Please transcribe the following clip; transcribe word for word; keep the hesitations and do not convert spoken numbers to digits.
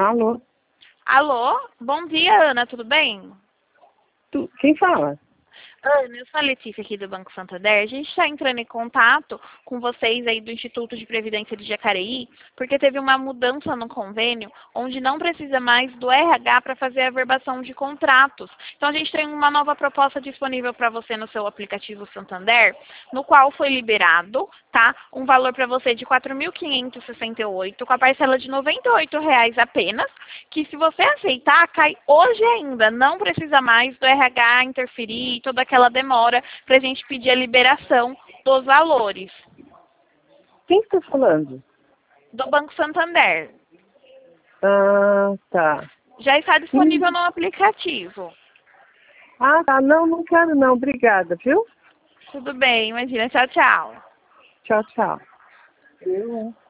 Alô? Alô? Bom dia, Ana, tudo bem? Tu, quem fala? Ana, eu sou a Letícia aqui do Banco Santander. A gente está entrando em contato com vocês aí do Instituto de Previdência de Jacareí, porque teve uma mudança no convênio, onde não precisa mais do R H para fazer a averbação de contratos. Então a gente tem uma nova proposta disponível para você no seu aplicativo Santander, no qual foi liberado, tá, um valor para você de quatro mil quinhentos e sessenta e oito reais, com a parcela de noventa e oito reais apenas, que se você aceitar, cai hoje ainda. Não precisa mais do R H interferir, toda aquela demora para a gente pedir a liberação dos valores. Quem está falando? Do Banco Santander. Ah, tá. Já está disponível Hum. no aplicativo. Ah, tá. Não, não quero não. Obrigada, viu? Tudo bem, imagina. Tchau, tchau. Tchau, tchau. Eu,